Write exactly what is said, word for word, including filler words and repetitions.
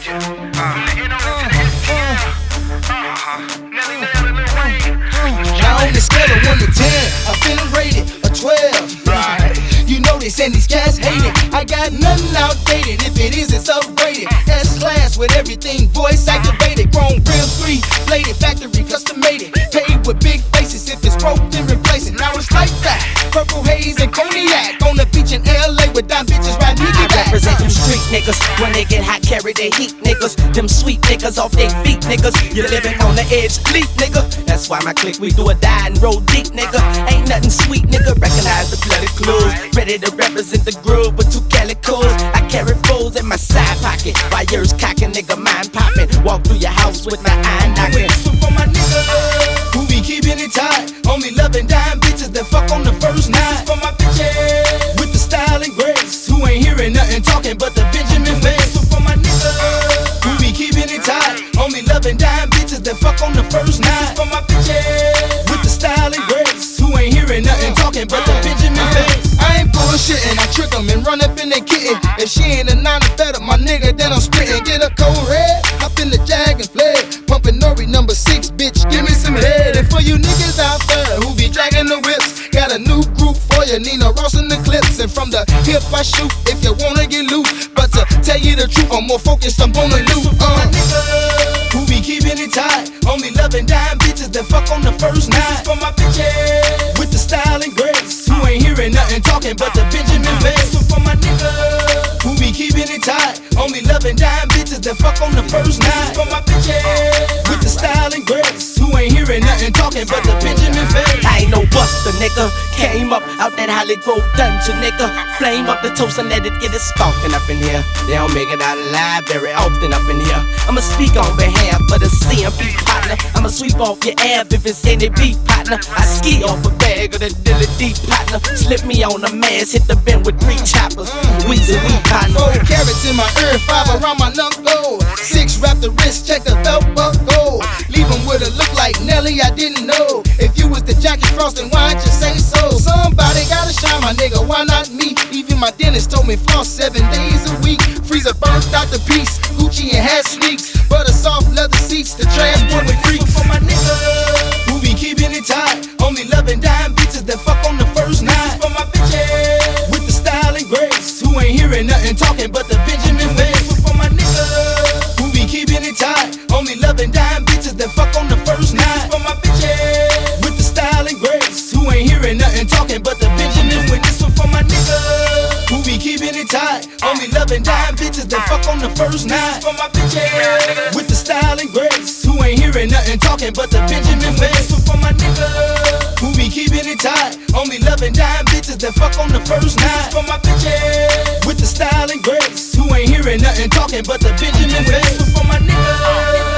Now on the scale of one to ten, I feel rated a twelve. Right. You know they send these cats hate it. I got nothing outdated. If it is, it's upgraded. S-class with everything voice activated. Chrome real three, bladed, factory custom made it. Paid with big faces. If it's broke, then replace it. Now it's like that. Purple haze and cognac on the beach in L A with dumb bitches riding I represent them street niggas. When they get hot, carry their heat niggas. Them sweet niggas off their feet niggas. You living on the edge, sleep nigga. That's why my clique, we do a die and roll deep nigga. Ain't nothing sweet nigga. Recognize the bloody clues. Ready to represent the groove with two calicos. I carry fools in my side pocket. Wires cocking, nigga, mind popping. Walk through your house with my eye knocking. So for my nigga who be keeping it tight, only loving dime bitches that fuck on the first night. For my bitches with the style and grace, who ain't hearing nothing talking but the Benjamin face. So for my nigga who be keeping it tight, only loving dime bitches that fuck on the first night. For my bitches with the style and grace, who ain't hearing nothing talking but the Benjamin face. I ain't bullshitting, I trick them and run up in their kitten. If she ain't a nine to better, my nigga, then I'm spitting. Get a cold red, hop in the Jag and fled. Pumping Nori number six, bitch, give me some head. And for you niggas out there who be dragging the whips, got a new group for you, Nina Ross in the clips. And from the hip I shoot, if you wanna get loose. But to tell you the truth, I'm more focused, I'm gonna loot. Uh, who be keeping it tight, only loving dime bitches that fuck on the first night. This is for my bitches with the style and grace, who ain't hearing nothing talking but the Benjamin face. So for my nigga who be keeping it tight, only loving dime bitches that fuck on the first night. This is for my bitches with the style and grace, who ain't hearing nothing talking but the Benjamin face. I ain't no buster, nigga. Came up out that Holly Grove dungeon, nigga. Flame up the toast and let it get it sparking up in here. They don't make it out alive very often up in here. I'ma speak on behalf of the C M B partner. I'ma sweep off your ab if it's any beat partner. I ski off a bag of the Dilly D partner. Slip me on the mask, hit the bend with three choppers. Weezy weed partner. Four carats in my ear, five around my knuckle. Six wrap the wrist, check the belt buckle. Leave him with a look like Nelly, I didn't know. If you was the Jackie Frost, then why'd you say so? Somebody gotta shine, my nigga, why not me? Even my dentist told me floss seven days a week. Freezer burnt out the piece, Gucci and hat sneaks. Butter soft leather seats, the trash boy with freaks. For my nigga who be keeping it tight, only loving dime bitches that fuck on the first night. For my bitches with the style and grace, who ain't hearing nothing talking but the Benjamin face. For my nigga who be keeping it tight, only loving dime bitches that fuck on the first night. For my bitches with the style and grace, who ain't hearing nothing talking but the Benjamin with this one. For my nigga who be keeping it tight, only loving dime bitches that fuck on the first night. For my bitches with the style and grace, who ain't hearing nothing talking but the Benjamin face. For my nigga who be keeping it tight, only loving dime bitches that fuck on the first night. For my bitches with the style and grace, who ain't hearing nothing talking but the Benjamin face. For my nigga